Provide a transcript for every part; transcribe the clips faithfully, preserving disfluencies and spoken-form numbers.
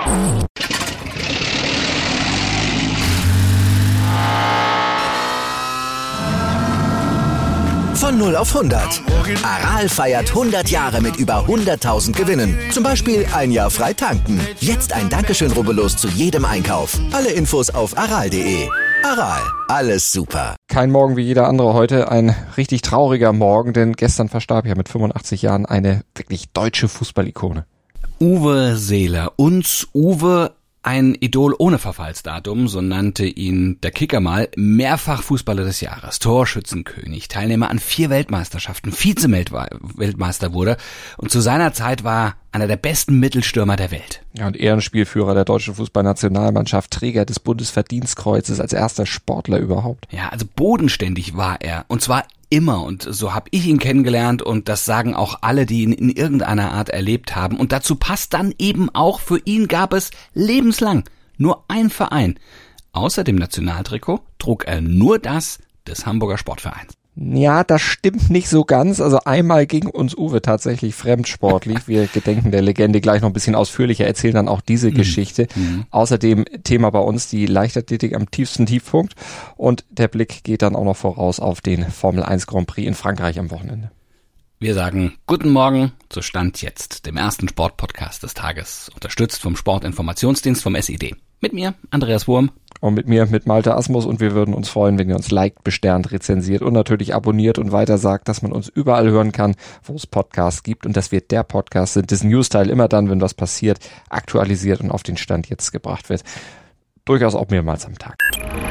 Von null auf hundert. Aral feiert hundert Jahre mit über hunderttausend Gewinnen. Zum Beispiel ein Jahr frei tanken. Jetzt ein Dankeschön, rubbellos zu jedem Einkauf. Alle Infos auf aral punkt de. Aral, alles super. Kein Morgen wie jeder andere heute, ein richtig trauriger Morgen, denn gestern verstarb ja mit fünfundachtzig Jahren eine wirklich deutsche Fußballikone. Uwe Seeler. Uns Uwe, ein Idol ohne Verfallsdatum, so nannte ihn der Kicker mal, mehrfach Fußballer des Jahres, Torschützenkönig, Teilnehmer an vier Weltmeisterschaften, Vize-Weltmeister wurde und zu seiner Zeit war einer der besten Mittelstürmer der Welt. Ja, und Ehrenspielführer der deutschen Fußballnationalmannschaft, Träger des Bundesverdienstkreuzes als erster Sportler überhaupt. Ja, also bodenständig war er und zwar immer, und so habe ich ihn kennengelernt und das sagen auch alle, die ihn in irgendeiner Art erlebt haben. Und dazu passt dann eben auch, für ihn gab es lebenslang nur ein Verein. Außer dem Nationaltrikot trug er nur das des Hamburger Sportvereins. Ja, das stimmt nicht so ganz. Also einmal ging uns Uwe tatsächlich fremdsportlich. Wir gedenken der Legende gleich noch ein bisschen ausführlicher, erzählen dann auch diese mhm. Geschichte. Mhm. Außerdem Thema bei uns die Leichtathletik am tiefsten Tiefpunkt. Und der Blick geht dann auch noch voraus auf den Formel eins Grand Prix in Frankreich am Wochenende. Wir sagen guten Morgen zu Stand jetzt, dem ersten Sportpodcast des Tages, unterstützt vom Sportinformationsdienst vom S I D. Mit mir, Andreas Wurm. Und mit mir, mit Malte Asmus, und wir würden uns freuen, wenn ihr uns liked, besternt, rezensiert und natürlich abonniert und weiter sagt, dass man uns überall hören kann, wo es Podcasts gibt und dass wir der Podcast sind, das News-Teil immer dann, wenn was passiert, aktualisiert und auf den Stand jetzt gebracht wird. Durchaus auch mehrmals am Tag.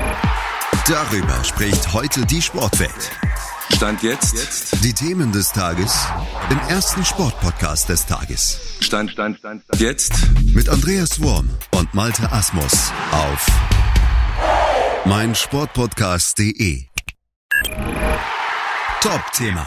Darüber spricht heute die Sportwelt. Stand jetzt. jetzt. Die Themen des Tages im ersten Sportpodcast des Tages. Stand, Stand, Stand, Stand. Jetzt. Mit Andreas Worm und Malte Asmus auf meinsportpodcast punkt de. Top-Thema.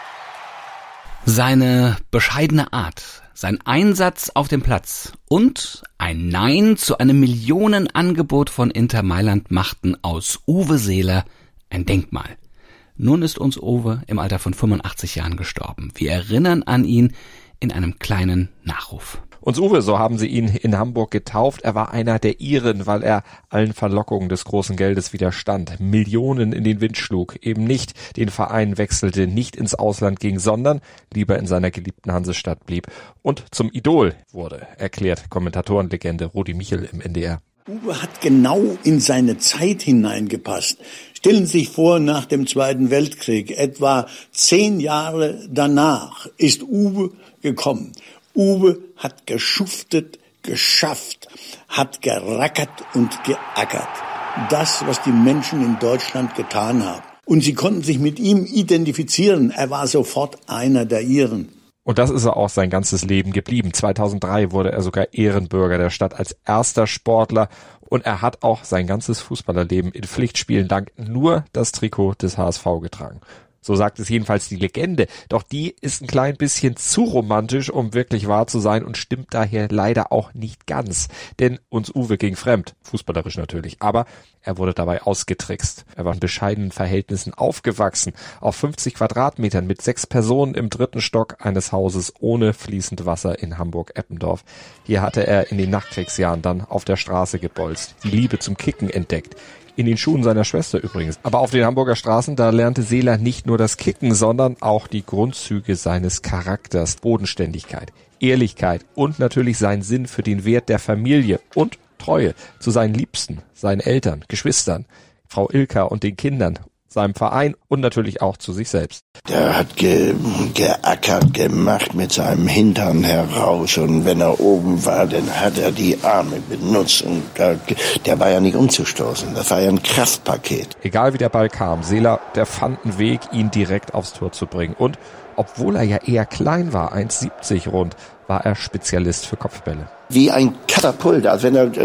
Seine bescheidene Art, sein Einsatz auf dem Platz und ein Nein zu einem Millionenangebot von Inter Mailand machten aus Uwe Seeler ein Denkmal. Nun ist uns Uwe im Alter von fünfundachtzig Jahren gestorben. Wir erinnern an ihn in einem kleinen Nachruf. Uns Uwe, so haben sie ihn in Hamburg getauft. Er war einer der Iren, weil er allen Verlockungen des großen Geldes widerstand. Millionen in den Wind schlug, eben nicht den Verein wechselte, nicht ins Ausland ging, sondern lieber in seiner geliebten Hansestadt blieb und zum Idol wurde, erklärt Kommentatorenlegende Rudi Michel im N D R. Uwe hat genau in seine Zeit hineingepasst. Stellen Sie sich vor, nach dem Zweiten Weltkrieg, etwa zehn Jahre danach, ist Uwe gekommen. Uwe hat geschuftet, geschafft, hat gerackert und geackert. Das, was die Menschen in Deutschland getan haben. Und sie konnten sich mit ihm identifizieren. Er war sofort einer der Iren. Und das ist er auch sein ganzes Leben geblieben. zweitausenddrei wurde er sogar Ehrenbürger der Stadt als erster Sportler. Und er hat auch sein ganzes Fußballerleben in Pflichtspielen dank nur das Trikot des H S V getragen. So sagt es jedenfalls die Legende. Doch die ist ein klein bisschen zu romantisch, um wirklich wahr zu sein und stimmt daher leider auch nicht ganz. Denn uns Uwe ging fremd, fußballerisch natürlich, aber er wurde dabei ausgetrickst. Er war in bescheidenen Verhältnissen aufgewachsen, auf fünfzig Quadratmetern mit sechs Personen im dritten Stock eines Hauses ohne fließend Wasser in Hamburg-Eppendorf. Hier hatte er in den Nachkriegsjahren dann auf der Straße gebolzt, die Liebe zum Kicken entdeckt. In den Schuhen seiner Schwester übrigens. Aber auf den Hamburger Straßen, da lernte Seeler nicht nur das Kicken, sondern auch die Grundzüge seines Charakters, Bodenständigkeit, Ehrlichkeit und natürlich seinen Sinn für den Wert der Familie und Treue zu seinen Liebsten, seinen Eltern, Geschwistern, Frau Ilka und den Kindern, seinem Verein und natürlich auch zu sich selbst. Der hat ge, geackert, gemacht mit seinem Hintern heraus, und wenn er oben war, dann hat er die Arme benutzt, und der, der war ja nicht umzustoßen, das war ja ein Kraftpaket. Egal wie der Ball kam, Seeler, der fand einen Weg, ihn direkt aufs Tor zu bringen, und obwohl er ja eher klein war, eins siebzig rund, war er Spezialist für Kopfbälle. Wie ein Katapult, als wenn er, äh,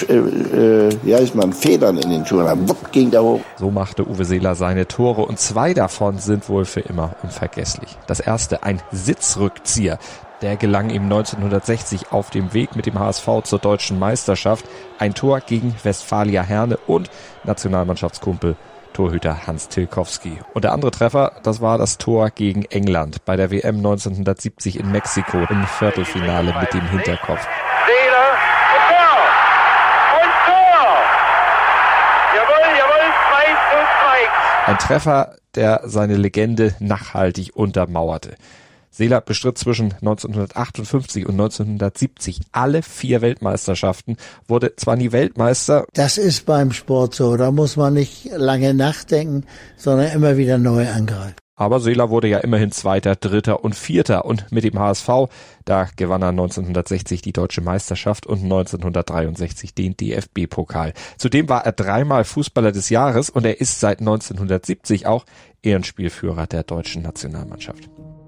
äh, wie heißt man, Federn in den Schuhen hat, wupp, ging da hoch. So machte Uwe Seeler seine Tore, und zwei davon sind wohl für immer unvergesslich. Das erste, ein Sitzrückzieher. Der gelang ihm neunzehnhundertsechzig auf dem Weg mit dem H S V zur deutschen Meisterschaft. Ein Tor gegen Westfalia Herne und Nationalmannschaftskumpel Torhüter Hans Tilkowski. Und der andere Treffer, das war das Tor gegen England bei der W M neunzehnhundertsiebzig in Mexiko im Viertelfinale mit dem Hinterkopf. Seeler Tor! Und Tor! Jawohl, jawohl, zwei zu zwei. Ein Treffer, der seine Legende nachhaltig untermauerte. Seeler bestritt zwischen neunzehnhundertachtundfünfzig und neunzehnhundertsiebzig alle vier Weltmeisterschaften, wurde zwar nie Weltmeister. Das ist beim Sport so, da muss man nicht lange nachdenken, sondern immer wieder neu angreifen. Aber Seeler wurde ja immerhin Zweiter, Dritter und Vierter und mit dem H S V, da gewann er neunzehnhundertsechzig die Deutsche Meisterschaft und neunzehnhundertdreiundsechzig den D F B-Pokal. Zudem war er dreimal Fußballer des Jahres und er ist seit neunzehnhundertsiebzig auch Ehrenspielführer der deutschen Nationalmannschaft.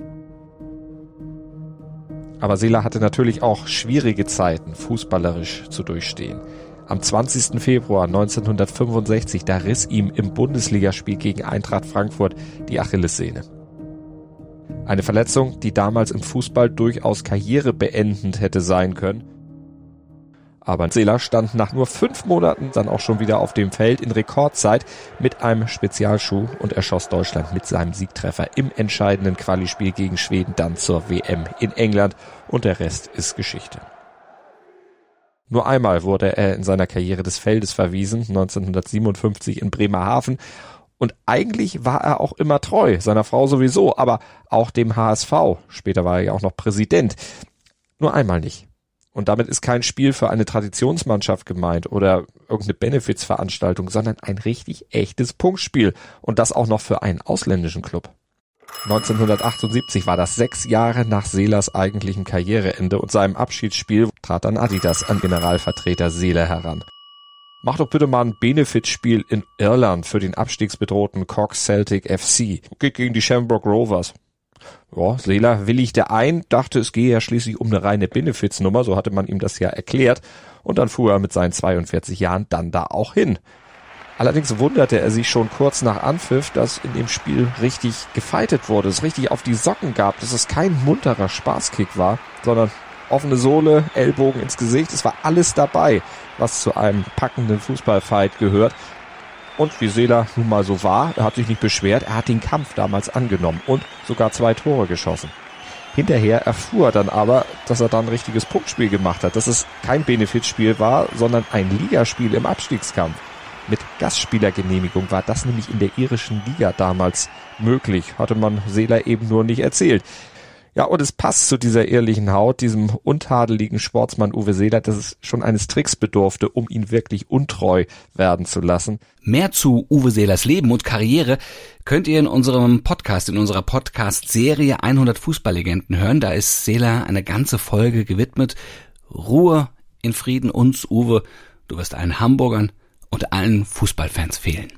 Aber Seeler hatte natürlich auch schwierige Zeiten, fußballerisch zu durchstehen. Am zwanzigsten Februar neunzehnhundertfünfundsechzig, da riss ihm im Bundesligaspiel gegen Eintracht Frankfurt die Achillessehne. Eine Verletzung, die damals im Fußball durchaus karrierebeendend hätte sein können. Aber Seeler stand nach nur fünf Monaten dann auch schon wieder auf dem Feld in Rekordzeit mit einem Spezialschuh und erschoss Deutschland mit seinem Siegtreffer im entscheidenden Qualispiel gegen Schweden dann zur W M in England und der Rest ist Geschichte. Nur einmal wurde er in seiner Karriere des Feldes verwiesen, neunzehnhundertsiebenundfünfzig in Bremerhaven. Und eigentlich war er auch immer treu, seiner Frau sowieso, aber auch dem H S V. Später war er ja auch noch Präsident. Nur einmal nicht. Und damit ist kein Spiel für eine Traditionsmannschaft gemeint oder irgendeine Benefizveranstaltung, sondern ein richtig echtes Punktspiel. Und das auch noch für einen ausländischen Club. neunzehnhundertachtundsiebzig war das sechs Jahre nach Seelers eigentlichem Karriereende und seinem Abschiedsspiel trat dann Adidas an Generalvertreter Seeler heran. Mach doch bitte mal ein Benefizspiel in Irland für den abstiegsbedrohten Cork Celtic F C. Geht gegen die Shamrock Rovers. Ja, Seeler willigte ein, dachte, es gehe ja schließlich um eine reine Benefiznummer, so hatte man ihm das ja erklärt. Und dann fuhr er mit seinen zweiundvierzig Jahren dann da auch hin. Allerdings wunderte er sich schon kurz nach Anpfiff, dass in dem Spiel richtig gefeitet wurde, es richtig auf die Socken gab, dass es kein munterer Spaßkick war, sondern offene Sohle, Ellbogen ins Gesicht, es war alles dabei, was zu einem packenden Fußballfight gehört. Und wie Seeler nun mal so war, er hat sich nicht beschwert, er hat den Kampf damals angenommen und sogar zwei Tore geschossen. Hinterher erfuhr er dann aber, dass er dann ein richtiges Punktspiel gemacht hat, dass es kein Benefizspiel war, sondern ein Ligaspiel im Abstiegskampf. Mit Gastspielergenehmigung war das nämlich in der irischen Liga damals möglich, hatte man Seeler eben nur nicht erzählt. Ja, und es passt zu dieser ehrlichen Haut, diesem untadeligen Sportsmann Uwe Seeler, dass es schon eines Tricks bedurfte, um ihn wirklich untreu werden zu lassen. Mehr zu Uwe Seelers Leben und Karriere könnt ihr in unserem Podcast, in unserer Podcast-Serie hundert Fußballlegenden hören. Da ist Seeler eine ganze Folge gewidmet. Ruhe in Frieden uns, Uwe. Du wirst allen Hamburgern und allen Fußballfans fehlen.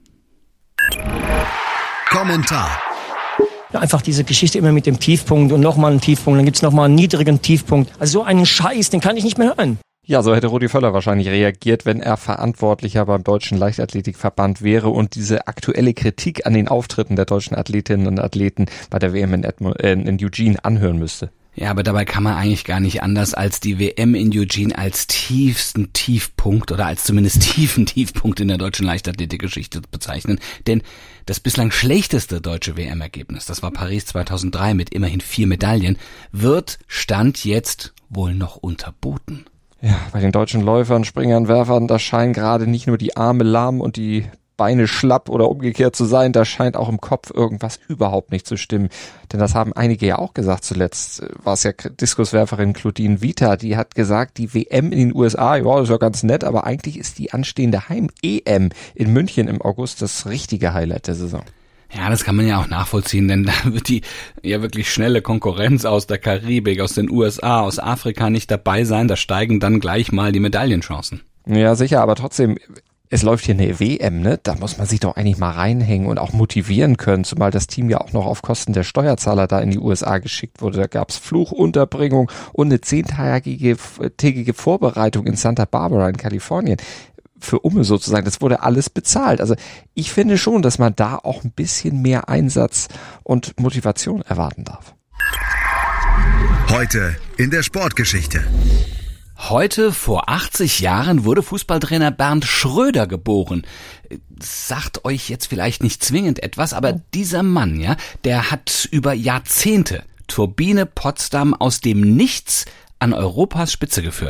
Kommentar. Einfach diese Geschichte immer mit dem Tiefpunkt und nochmal einen Tiefpunkt, dann gibt's nochmal einen niedrigen Tiefpunkt. Also so einen Scheiß, den kann ich nicht mehr hören. Ja, so hätte Rudi Völler wahrscheinlich reagiert, wenn er Verantwortlicher beim Deutschen Leichtathletikverband wäre und diese aktuelle Kritik an den Auftritten der deutschen Athletinnen und Athleten bei der W M in, Edmund, äh, in Eugene anhören müsste. Ja, aber dabei kann man eigentlich gar nicht anders als die W M in Eugene als tiefsten Tiefpunkt oder als zumindest tiefen Tiefpunkt in der deutschen Leichtathletikgeschichte bezeichnen. Denn das bislang schlechteste deutsche W M-Ergebnis, das war Paris zweitausenddrei mit immerhin vier Medaillen, wird Stand jetzt wohl noch unterboten. Ja, bei den deutschen Läufern, Springern, Werfern, da scheinen gerade nicht nur die Arme lahm und die Beine schlapp oder umgekehrt zu sein, da scheint auch im Kopf irgendwas überhaupt nicht zu stimmen. Denn das haben einige ja auch gesagt. Zuletzt war es ja Diskuswerferin Claudine Vita, die hat gesagt, die W M in den U S A, ja, ist ja ganz nett, aber eigentlich ist die anstehende Heim-E M in München im August das richtige Highlight der Saison. Ja, das kann man ja auch nachvollziehen, denn da wird die ja wirklich schnelle Konkurrenz aus der Karibik, aus den U S A, aus Afrika nicht dabei sein. Da steigen dann gleich mal die Medaillenchancen. Ja, sicher, aber trotzdem, es läuft hier eine W M, ne? Da muss man sich doch eigentlich mal reinhängen und auch motivieren können, zumal das Team ja auch noch auf Kosten der Steuerzahler da in die U S A geschickt wurde. Da gab's Fluchunterbringung und eine zehntägige tägige Vorbereitung in Santa Barbara in Kalifornien. Für Umme sozusagen, das wurde alles bezahlt. Also ich finde schon, dass man da auch ein bisschen mehr Einsatz und Motivation erwarten darf. Heute in der Sportgeschichte. Heute vor achtzig Jahren wurde Fußballtrainer Bernd Schröder geboren. Sagt euch jetzt vielleicht nicht zwingend etwas, aber dieser Mann, ja, der hat über Jahrzehnte Turbine Potsdam aus dem Nichts an Europas Spitze geführt.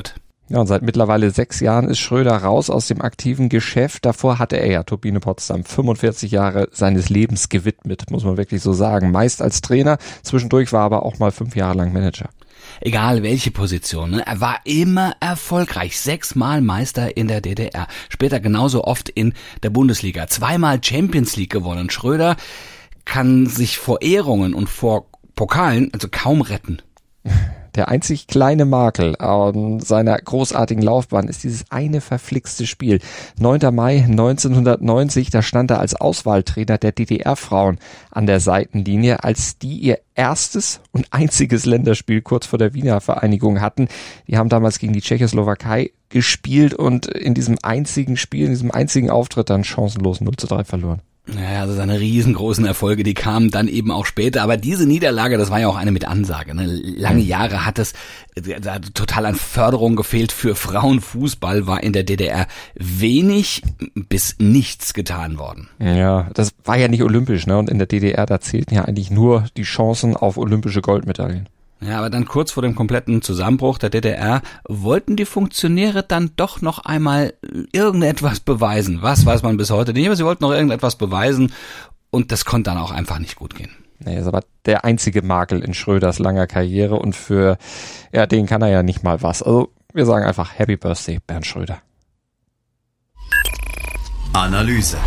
Ja, und seit mittlerweile sechs Jahren ist Schröder raus aus dem aktiven Geschäft. Davor hatte er ja Turbine Potsdam fünfundvierzig Jahre seines Lebens gewidmet, muss man wirklich so sagen. Meist als Trainer, zwischendurch war aber auch mal fünf Jahre lang Manager. Egal welche Position, ne? Er war immer erfolgreich. Sechsmal Meister in der D D R. Später genauso oft in der Bundesliga. Zweimal Champions League gewonnen. Schröder kann sich vor Ehrungen und vor Pokalen also kaum retten. Der einzig kleine Makel an seiner großartigen Laufbahn ist dieses eine verflixte Spiel. neunter Mai neunzehnhundertneunzig, da stand er als Auswahltrainer der D D R-Frauen an der Seitenlinie, als die ihr erstes und einziges Länderspiel kurz vor der Wiener Vereinigung hatten. Die haben damals gegen die Tschechoslowakei gespielt und in diesem einzigen Spiel, in diesem einzigen Auftritt dann chancenlos null zu drei verloren. Ja, also seine riesengroßen Erfolge, die kamen dann eben auch später. Aber diese Niederlage, das war ja auch eine mit Ansage. Ne? Lange Jahre hat es da total an Förderung gefehlt für Frauenfußball, war in der D D R wenig bis nichts getan worden. Ja, das war ja nicht olympisch, ne? Und in der D D R, da zählten ja eigentlich nur die Chancen auf olympische Goldmedaillen. Ja, aber dann kurz vor dem kompletten Zusammenbruch der D D R wollten die Funktionäre dann doch noch einmal irgendetwas beweisen. Was weiß man bis heute nicht, aber sie wollten noch irgendetwas beweisen und das konnte dann auch einfach nicht gut gehen. Nee, ist aber der einzige Makel in Schröders langer Karriere und für ja, den kann er ja nicht mal was. Also wir sagen einfach Happy Birthday, Bernd Schröder. Analyse.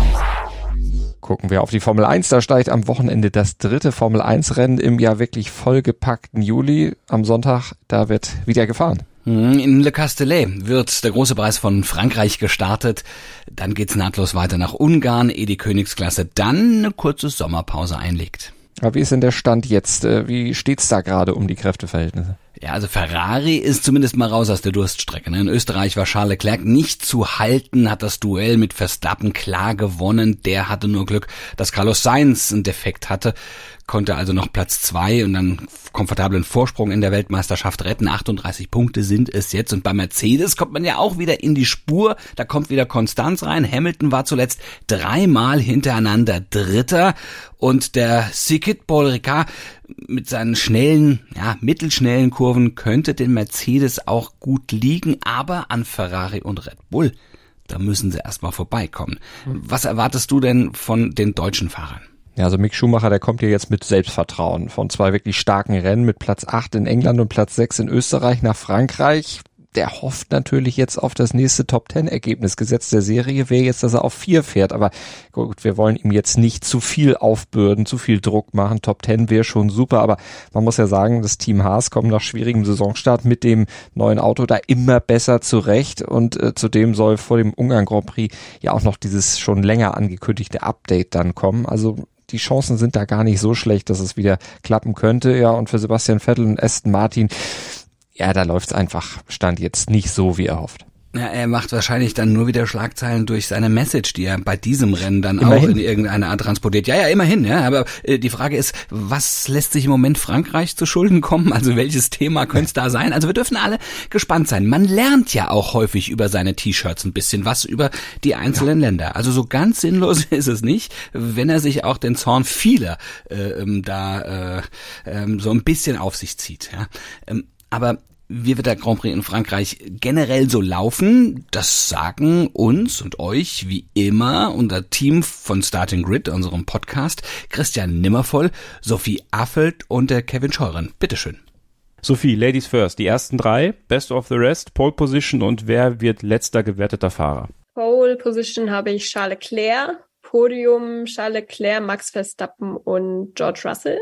Gucken wir auf die Formel eins, da steigt am Wochenende das dritte Formel eins Rennen im ja wirklich vollgepackten Juli. Am Sonntag, da wird wieder gefahren. In Le Castellet wird der große Preis von Frankreich gestartet. Dann geht's nahtlos weiter nach Ungarn, ehe die Königsklasse dann eine kurze Sommerpause einlegt. Aber wie ist denn der Stand jetzt? Wie steht's da gerade um die Kräfteverhältnisse? Ja, also Ferrari ist zumindest mal raus aus der Durststrecke. In Österreich war Charles Leclerc nicht zu halten, hat das Duell mit Verstappen klar gewonnen. Der hatte nur Glück, dass Carlos Sainz einen Defekt hatte, konnte also noch Platz zwei und dann komfortablen Vorsprung in der Weltmeisterschaft retten. achtunddreißig Punkte sind es jetzt. Und bei Mercedes kommt man ja auch wieder in die Spur. Da kommt wieder Konstanz rein. Hamilton war zuletzt dreimal hintereinander Dritter. Und der Circuit Paul Ricard mit seinen schnellen, ja, mittelschnellen Kurven könnte den Mercedes auch gut liegen. Aber an Ferrari und Red Bull, da müssen sie erstmal vorbeikommen. Was erwartest du denn von den deutschen Fahrern? Ja, also Mick Schumacher, der kommt hier jetzt mit Selbstvertrauen von zwei wirklich starken Rennen mit Platz acht in England und Platz sechs in Österreich nach Frankreich. Der hofft natürlich jetzt auf das nächste Top-Ten-Ergebnis. Gesetz der Serie wäre jetzt, dass er auf vier fährt. Aber gut, wir wollen ihm jetzt nicht zu viel aufbürden, zu viel Druck machen. Top Ten wäre schon super. Aber man muss ja sagen, das Team Haas kommt nach schwierigem Saisonstart mit dem neuen Auto da immer besser zurecht. Und äh, zudem soll vor dem Ungarn Grand Prix ja auch noch dieses schon länger angekündigte Update dann kommen. Also die Chancen sind da gar nicht so schlecht, dass es wieder klappen könnte. Ja, und für Sebastian Vettel und Aston Martin, ja, da läuft's einfach, Stand jetzt nicht so, wie er hofft. Ja, er macht wahrscheinlich dann nur wieder Schlagzeilen durch seine Message, die er bei diesem Rennen dann Immerhin. auch in irgendeiner Art transportiert. Ja, ja, immerhin, ja. Aber äh, die Frage ist, was lässt sich im Moment Frankreich zu Schulden kommen? Also welches Thema könnte es da sein? Also wir dürfen alle gespannt sein. Man lernt ja auch häufig über seine T-Shirts ein bisschen was über die einzelnen ja. Länder. Also so ganz sinnlos ist es nicht, wenn er sich auch den Zorn vieler äh, da äh, äh, so ein bisschen auf sich zieht. Ja. Ähm, aber wie wird der Grand Prix in Frankreich generell so laufen? Das sagen uns und euch wie immer unser Team von Starting Grid, unserem Podcast, Christian Nimmervoll, Sophie Affelt und der Kevin Scheuren. Bitteschön. Sophie, Ladies first. Die ersten drei, Best of the Rest, Pole Position und wer wird letzter gewerteter Fahrer? Pole Position habe ich Charles Leclerc, Podium Charles Leclerc, Max Verstappen und George Russell.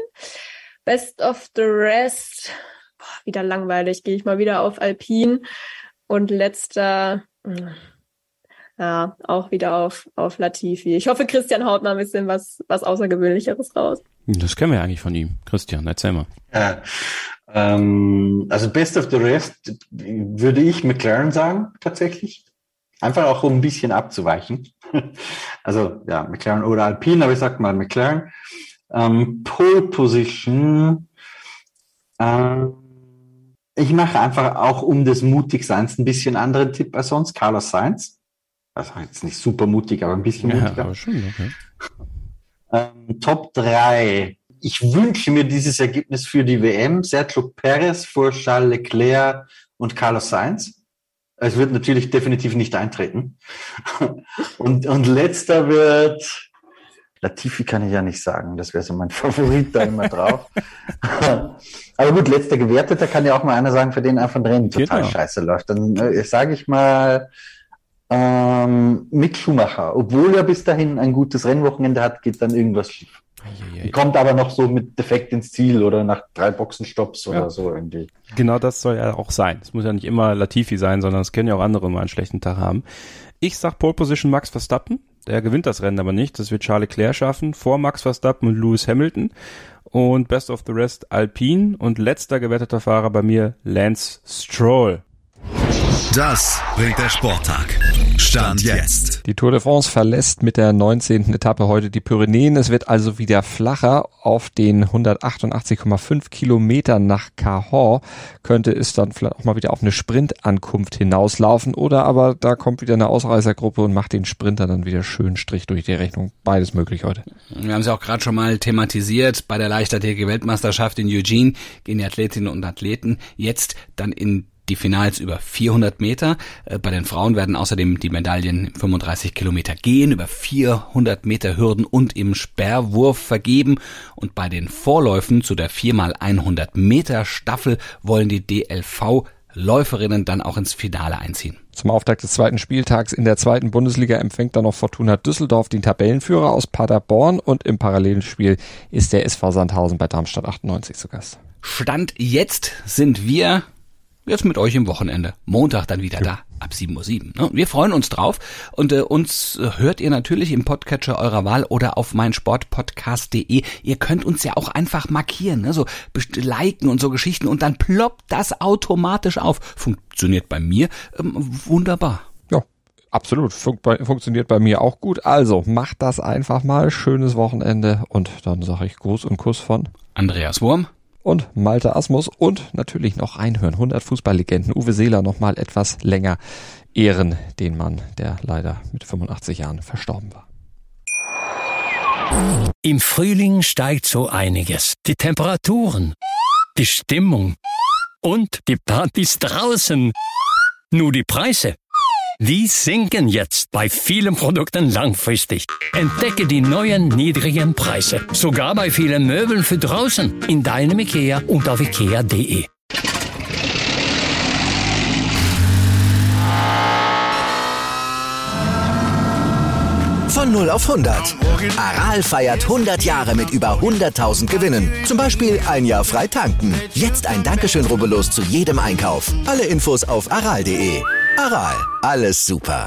Best of the Rest... wieder langweilig, gehe ich mal wieder auf Alpine und letzter, ja, auch wieder auf, auf Latifi. Ich hoffe, Christian haut mal ein bisschen was, was Außergewöhnlicheres raus. Das kennen wir ja eigentlich von ihm. Christian, erzähl mal. Ja, ähm, also Best of the Rest würde ich McLaren sagen, tatsächlich. Einfach auch, um ein bisschen abzuweichen. Also, ja, McLaren oder Alpine, aber ich sag mal McLaren. Ähm, Pole Position, ähm, ich mache einfach auch um des Mutigseins ein bisschen anderen Tipp als sonst. Carlos Sainz. Also jetzt nicht super mutig, aber ein bisschen ja, mutiger. Aber schon, okay. ähm, Top drei. Ich wünsche mir dieses Ergebnis für die W M. Sergio Perez vor Charles Leclerc und Carlos Sainz. es wird natürlich definitiv nicht eintreten. Und, und letzter wird, Latifi kann ich ja nicht sagen, das wäre so mein Favorit da immer drauf. Aber gut, letzter Gewerteter kann ja auch mal einer sagen, für den einfach ein Rennen total genau. scheiße läuft. Dann äh, sage ich mal ähm, Mick Schumacher. Obwohl er bis dahin ein gutes Rennwochenende hat, geht dann irgendwas schief. Ei, ei, ei. Kommt aber noch so mit Defekt ins Ziel oder nach drei Boxenstopps oder ja. so irgendwie. Genau das soll ja auch sein. Es muss ja nicht immer Latifi sein, sondern es können ja auch andere mal einen schlechten Tag haben. Ich sag Pole Position Max Verstappen. Der gewinnt das Rennen aber nicht. Das wird Charles Leclerc schaffen, vor Max Verstappen und Lewis Hamilton. Und Best of the Rest Alpine. Und letzter gewetteter Fahrer bei mir Lance Stroll. Das bringt der Sporttag. Stand jetzt. Die Tour de France verlässt mit der neunzehnten Etappe heute die Pyrenäen. Es wird also wieder flacher. Auf den hundertachtundachtzig Komma fünf Kilometern nach Cahors könnte es dann vielleicht auch mal wieder auf eine Sprintankunft hinauslaufen. Oder aber da kommt wieder eine Ausreißergruppe und macht den Sprinter dann wieder schön Strich durch die Rechnung. Beides möglich heute. Wir haben es ja auch gerade schon mal thematisiert. Bei der Leichtathletik-Weltmeisterschaft in Eugene gehen die Athletinnen und Athleten jetzt dann in die Finals über vierhundert Meter. Bei den Frauen werden außerdem die Medaillen im fünfunddreißig Kilometer Gehen, über vierhundert Meter Hürden und im Speerwurf vergeben. Und bei den Vorläufen zu der vier mal hundert Meter Staffel wollen die D L V-Läuferinnen dann auch ins Finale einziehen. Zum Auftakt des zweiten Spieltags in der zweiten Bundesliga empfängt dann noch Fortuna Düsseldorf den Tabellenführer aus Paderborn und im Parallelspiel ist der S V Sandhausen bei Darmstadt achtundneunzig zu Gast. Stand jetzt sind wir jetzt mit euch im Wochenende. Montag dann wieder ja. da, ab sieben Uhr sieben. Ne? Wir freuen uns drauf und äh, uns äh, hört ihr natürlich im Podcatcher eurer Wahl oder auf meinsportpodcast punkt de. Ihr könnt uns ja auch einfach markieren, ne? So best- liken und so Geschichten und dann ploppt das automatisch auf. Funktioniert bei mir ähm, wunderbar. Ja, absolut. Fun- bei, funktioniert bei mir auch gut. Also macht das einfach mal. Schönes Wochenende und dann sage ich Gruß und Kuss von Andreas Wurm und Malte Asmus und natürlich noch reinhören. hundert Fußballlegenden. Uwe Seeler noch mal etwas länger ehren, den Mann, der leider mit fünfundachtzig Jahren verstorben war. Im Frühling steigt so einiges. Die Temperaturen, die Stimmung und die Partys draußen. Nur die Preise, die sinken jetzt bei vielen Produkten langfristig. Entdecke die neuen niedrigen Preise. Sogar bei vielen Möbeln für draußen. In deinem Ikea und auf ikea punkt de. Von null auf hundert. Aral feiert hundert Jahre mit über hunderttausend Gewinnen. Zum Beispiel ein Jahr frei tanken. Jetzt ein Dankeschön, rubbellos zu jedem Einkauf. Alle Infos auf aral punkt de. Aral, alles super.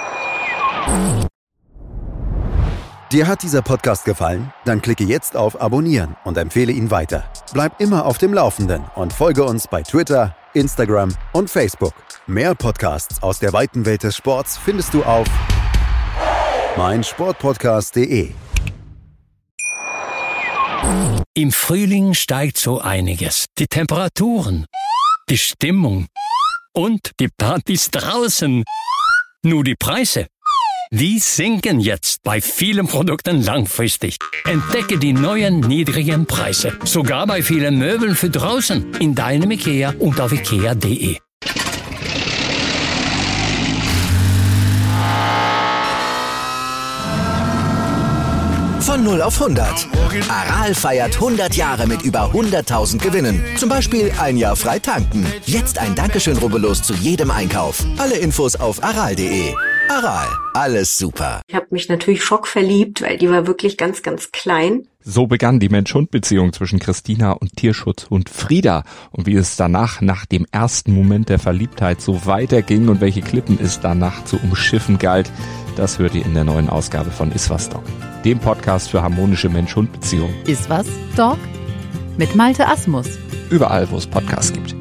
Dir hat dieser Podcast gefallen? Dann klicke jetzt auf Abonnieren und empfehle ihn weiter. Bleib immer auf dem Laufenden und folge uns bei Twitter, Instagram und Facebook. Mehr Podcasts aus der weiten Welt des Sports findest du auf meinsportpodcast punkt de. Im Frühling steigt so einiges. Die Temperaturen, die Stimmung und die Partys draußen. Nur die Preise, die sinken jetzt bei vielen Produkten langfristig. Entdecke die neuen niedrigen Preise. Sogar bei vielen Möbeln für draußen. In deinem Ikea und auf ikea punkt de. Von null auf hundert. Aral feiert hundert Jahre mit über hunderttausend Gewinnen. Zum Beispiel ein Jahr frei tanken. Jetzt ein Dankeschön, rubbellos zu jedem Einkauf. Alle Infos auf aral punkt de. Aral, alles super. Ich habe mich natürlich schockverliebt, weil die war wirklich ganz, ganz klein. So begann die Mensch-Hund-Beziehung zwischen Christina und Tierschutzhund Frieda. Und wie es danach, nach dem ersten Moment der Verliebtheit, so weiterging und welche Klippen es danach zu umschiffen galt, das hört ihr in der neuen Ausgabe von Iswas Dog, dem Podcast für harmonische Mensch-Hund-Beziehungen. Iswas Dog mit Malte Asmus. Überall, wo es Podcasts gibt.